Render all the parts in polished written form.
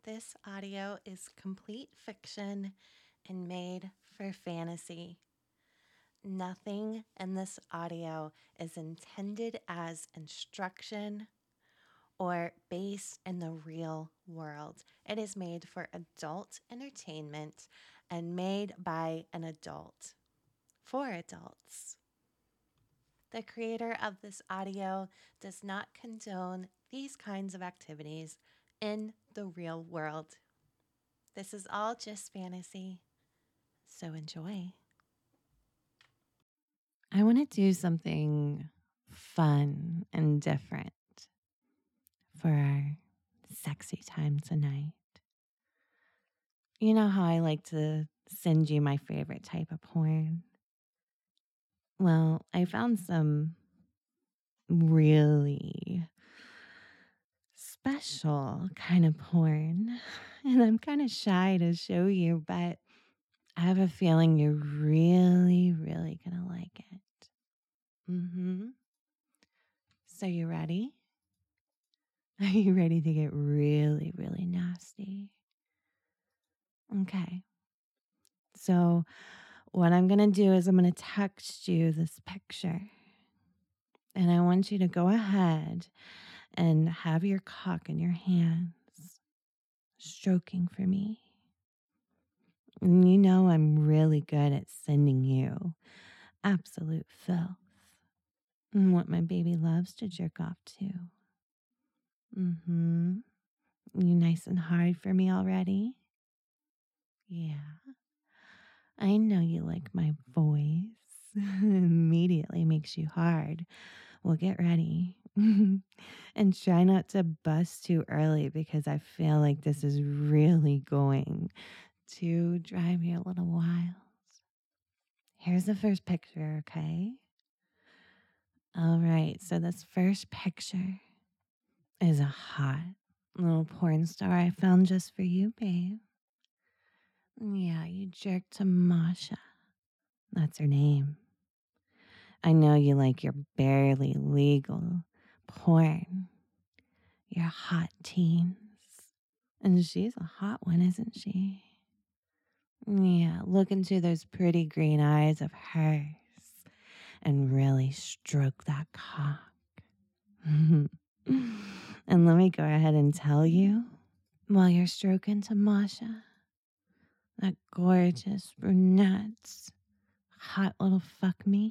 This audio is complete fiction and made for fantasy. Nothing in this audio is intended as instruction or based in the real world. It is made for adult entertainment and made by an adult for adults. The creator of this audio does not condone these kinds of activities in the real world. This is all just fantasy, so enjoy. I want to do something fun and different for our sexy time tonight. You know how I like to send you my favorite type of porn? Well, I found some really special kind of porn, and I'm kind of shy to show you, but I have a feeling you're really, really gonna like it. So you ready? Are you ready to get really, really nasty? Okay. So what I'm gonna do is I'm gonna text you this picture, and I want you to go ahead and have your cock in your hands, stroking for me. And you know I'm really good at sending you absolute filth and what my baby loves to jerk off to. You nice and hard for me already? Yeah. I know you like my voice. Immediately makes you hard. Well, get ready. And try not to bust too early because I feel like this is really going to drive you a little wild. Here's the first picture, okay? All right, so this first picture is a hot little porn star I found just for you, babe. Yeah, you jerked to Masha. That's her name. I know you like your barely legal porn, your hot teens. And she's a hot one, isn't she? Yeah, look into those pretty green eyes of hers and really stroke that cock. And let me go ahead and tell you, while you're stroking to Masha, that gorgeous brunette, hot little fuck meat,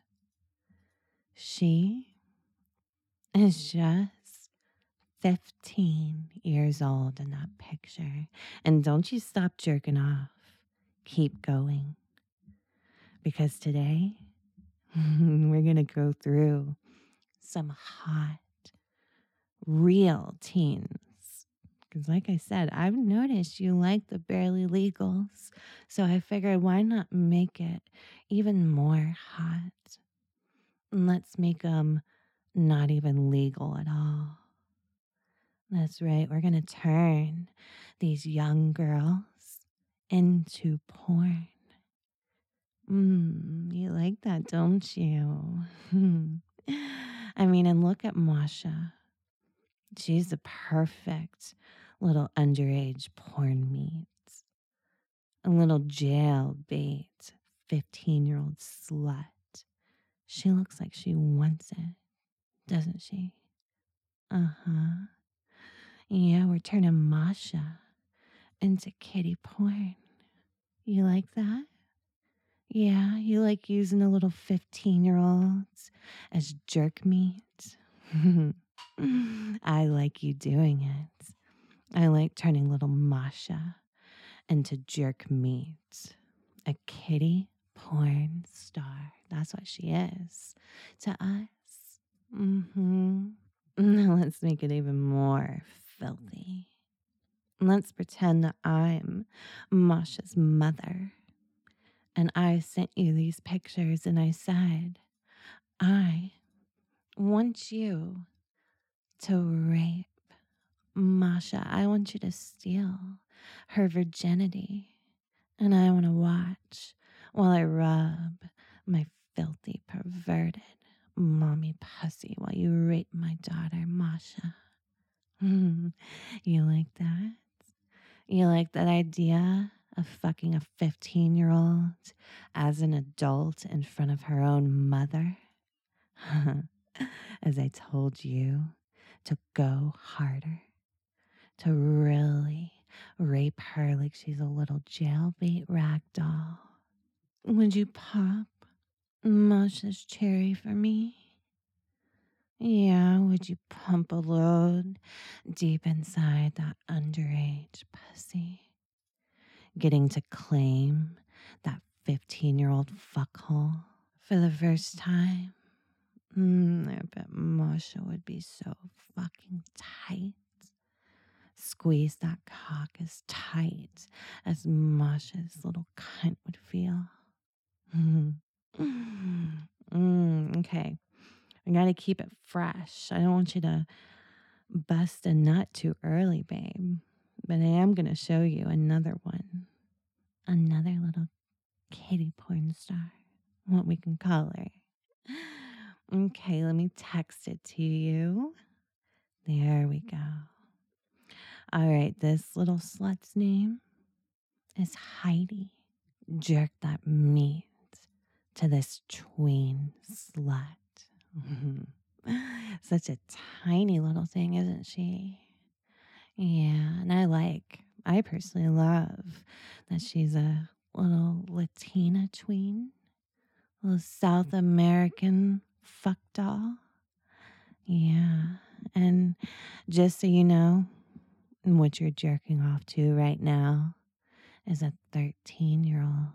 she is just 15 years old in that picture. And don't you stop jerking off. Keep going. Because today, we're going to go through some hot, real teens. Because like I said, I've noticed you like the barely legals. So I figured why not make it even more hot? And let's make them not even legal at all. That's right. We're going to turn these young girls into porn. You like that, don't you? I mean, and look at Masha. She's a perfect little underage porn meat. A little jailbait 15-year-old slut. She looks like she wants it, doesn't she? Uh-huh. Yeah, we're turning Masha into kitty porn. You like that? Yeah, you like using a little 15-year-olds as jerk meat? I like you doing it. I like turning little Masha into jerk meat. A kitty porn star. That's what she is to us. Now let's make it even more filthy. Let's pretend that I'm Masha's mother. And I sent you these pictures and I said, I want you to rape Masha. I want you to steal her virginity. And I want to watch while I rub my filthy, perverted mommy pussy while you rape my daughter, Masha. You like that? You like that idea of fucking a 15-year-old as an adult in front of her own mother? As I told you to go harder, to really rape her like she's a little jailbait rag doll. Would you pop Masha's cherry for me? Yeah, would you pump a load deep inside that underage pussy? Getting to claim that 15-year-old fuckhole for the first time. I bet Masha would be so fucking tight. Squeeze that cock as tight as Masha's little cunt would feel. Okay. I gotta keep it fresh. I don't want you to bust a nut too early, babe. But I am gonna show you another one. Another little kitty porn star. What we can call her. Okay, let me text it to you. There we go. All right, this little slut's name is Heidi. Jerk that meat to this tween slut. Such a tiny little thing, isn't she? Yeah, and I personally love that she's a little Latina tween, a little South American fuck doll. Yeah, and just so you know, what you're jerking off to right now is a 13-year-old.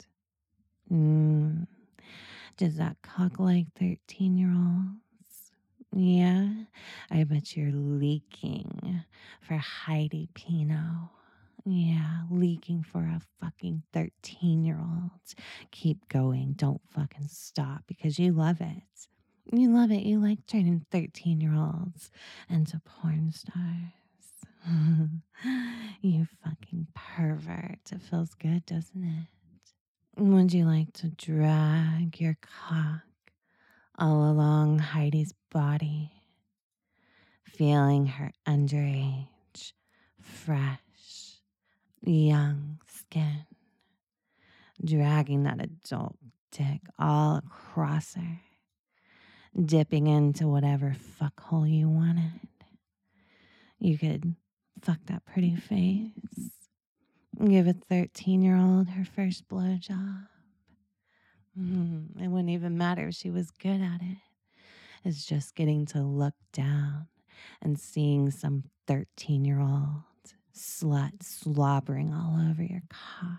Mm, does that cock like 13-year-olds? Yeah, I bet you're leaking for Heidi Pino. Yeah, leaking for a fucking 13-year-old. Keep going. Don't fucking stop because you love it. You love it. You like turning 13-year-olds into porn stars. You fucking pervert. It feels good, doesn't it? Would you like to drag your cock all along Heidi's body, feeling her underage, fresh, young skin, dragging that adult dick all across her, dipping into whatever fuckhole you wanted? You could fuck that pretty face, give a 13-year-old her first blowjob. It wouldn't even matter if she was good at it. It's just getting to look down and seeing some 13-year-old slut slobbering all over your cock.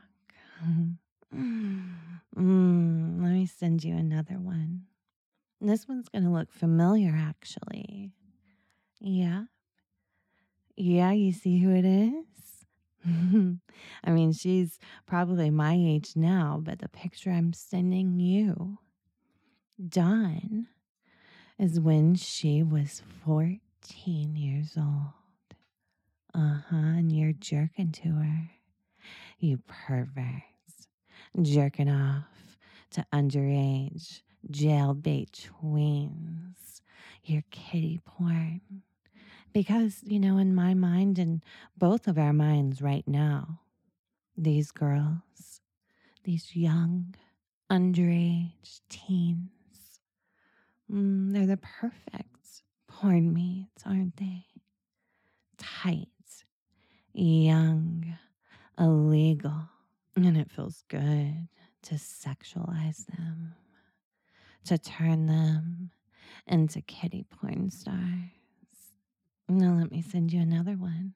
Let me send you another one. This one's going to look familiar, actually. Yeah. Yeah, you see who it is? I mean, she's probably my age now, but the picture I'm sending you, Dawn, is when she was 14 years old. And you're jerking to her. You perverts. Jerking off to underage jailbait tweens. You're kitty porn. Because, in my mind and both of our minds right now, these girls, these young, underage teens, they're the perfect porn meats, aren't they? Tight, young, illegal. And it feels good to sexualize them, to turn them into kitty porn stars. Now let me send you another one.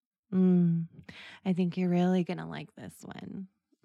I think you're really going to like this one.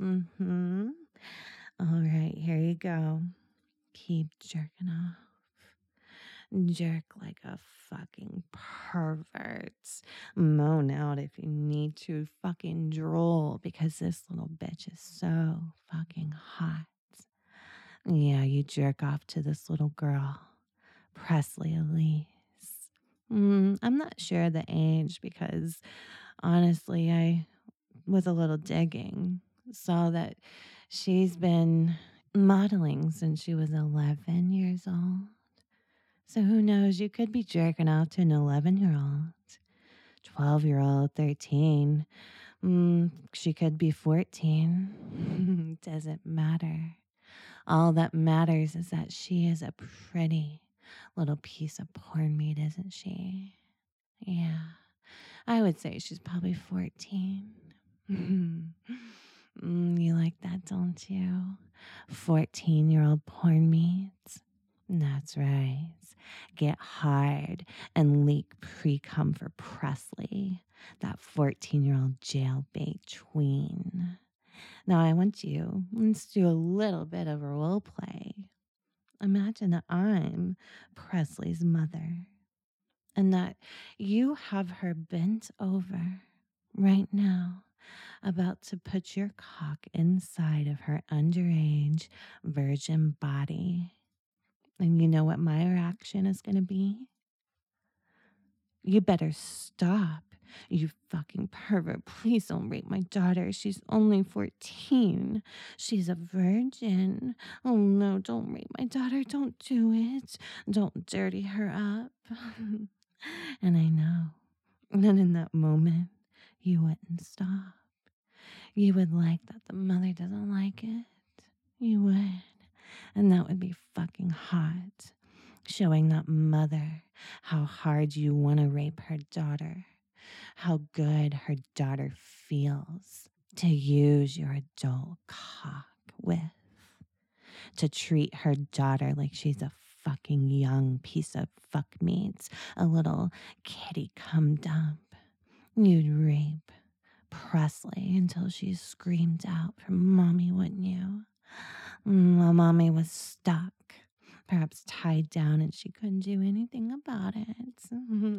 All right, here you go. Keep jerking off. Jerk like a fucking pervert. Moan out if you need to. Fucking drool because this little bitch is so fucking hot. Yeah, you jerk off to this little girl, Presley Elise. I'm not sure the age because honestly, I, with a little digging, saw that she's been modeling since she was 11 years old. So who knows? You could be jerking off to an 11-year-old, 12-year-old, 13. She could be 14. Doesn't matter. All that matters is that she is a pretty little piece of porn meat, isn't she? Yeah, I would say she's probably 14. You like that, don't you? 14-year-old porn meat. That's right. Get hard and leak pre-cum for Presley, that 14-year-old jailbait tween. Now I want you, let's do a little bit of a role play. Imagine that I'm Presley's mother and that you have her bent over right now, about to put your cock inside of her underage virgin body. And you know what my reaction is going to be? You better stop. You fucking pervert. Please don't rape my daughter. She's only 14. She's a virgin. Oh no, don't rape my daughter. Don't do it. Don't dirty her up. And I know that in that moment, you wouldn't stop. You would like that the mother doesn't like it. You would. And that would be fucking hot. Showing that mother how hard you want to rape her daughter, how good her daughter feels to use your adult cock with, to treat her daughter like she's a fucking young piece of fuck meat, a little kitty cum dump. You'd rape Presley until she screamed out for mommy, wouldn't you? While mommy was stuck, perhaps tied down, and she couldn't do anything about it.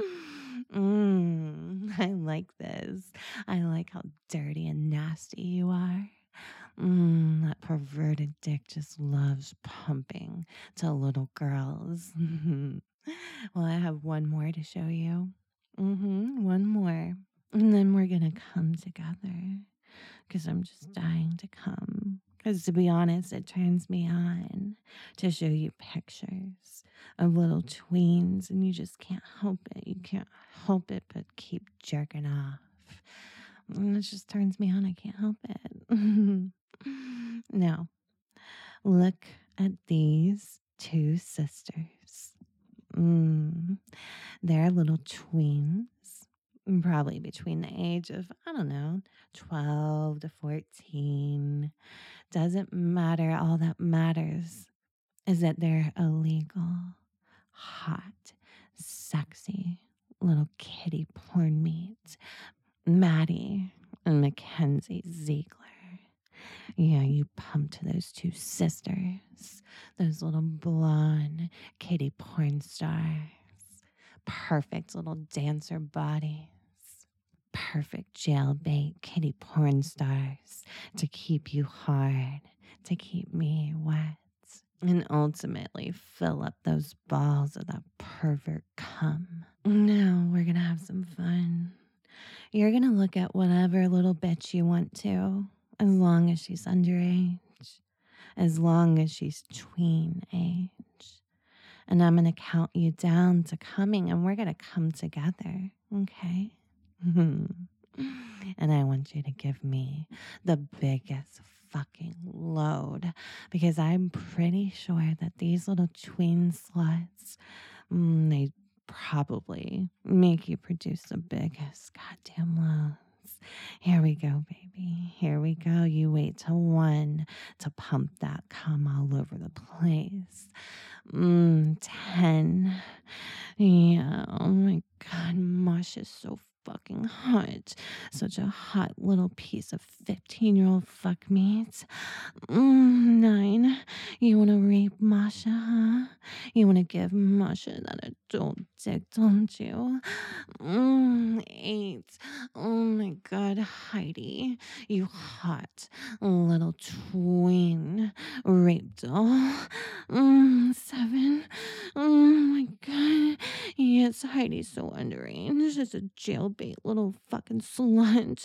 I like this. I like how dirty and nasty you are. That perverted dick just loves pumping to little girls. Well, I have one more to show you. One more. And then we're going to come together because I'm just dying to come. Because to be honest, it turns me on to show you pictures of little tweens, and you just can't help it. You can't help it but keep jerking off. And it just turns me on. I can't help it. Now, look at these two sisters. They're little tweens, probably between the age of, I don't know, 12 to 14. Doesn't matter. All that matters is that they're illegal, hot, sexy little kitty porn meat. Maddie and Mackenzie Ziegler. Yeah, you pumped those two sisters, those little blonde kitty porn stars. Perfect little dancer bodies. Perfect jailbait kitty porn stars to keep you hard, to keep me wet, and ultimately fill up those balls of that pervert cum. Now we're gonna have some fun. You're gonna look at whatever little bitch you want to, as long as she's underage, as long as she's tween age. And I'm gonna count you down to coming, and we're gonna come together, okay? And I want you to give me the biggest fucking load, because I'm pretty sure that these little tween sluts, they probably make you produce the biggest goddamn loads. Here we go, baby. Here we go. You wait till one to pump that cum all over the place. 10. Yeah, oh my God, Mosh is so fucking hot. Such a hot little piece of 15-year-old fuck meat. 9. You wanna rape Masha, huh? You wanna give Masha that adult dick, don't you? 8. Oh my God, Heidi. You hot little tween rape doll. 7. Oh my God. Yes, Heidi's so underage. She's a jailbait little fucking slut.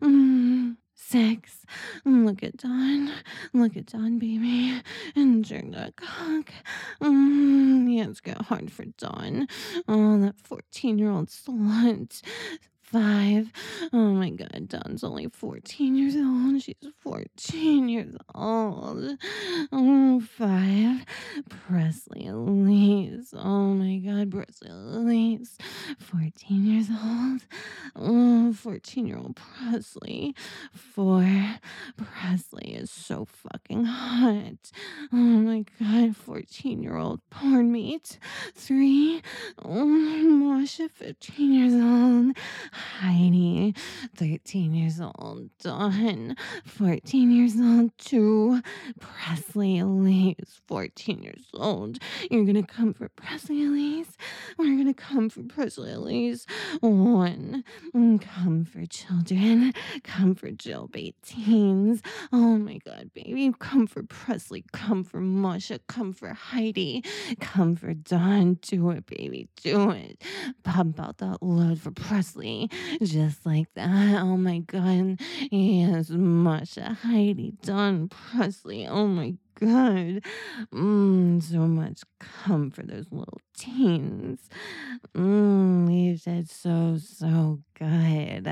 6. Look at Dawn. Look at Dawn, baby. And jerk that cock. Yeah, it's got hard for Dawn. Oh, that 14-year-old slut. 5. Oh my God, Dawn's only 14 years old. She's 14 years old. Oh, five. Presley Elise. Oh my God, Presley Elise. 14 years old. Oh, 14-year-old Presley. Four. Presley is so fucking hot. Oh my God, 14-year-old porn meat. Three. Oh, Masha, 15 years old. Heidi, 13 years old. Dawn, 14 years old. Two. Presley Elise, 14 years old. You're gonna come for Presley Elise? We're gonna come for Presley Elise. One. Come for children. Come for jailbait teens. Oh my God, baby. Come for Presley. Come for Masha. Come for Heidi. Come for Dawn. Do it, baby. Do it. Pump out that load for Presley. Just like that. Oh my God. Yes, Masha, Heidi, Dawn, Presley. Oh my God. So much come for those little teens. You did so good.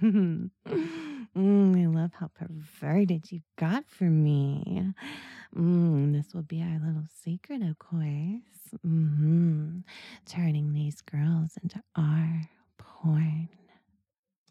I love how perverted you got for me. This will be our little secret, of course. Turning these girls into our porn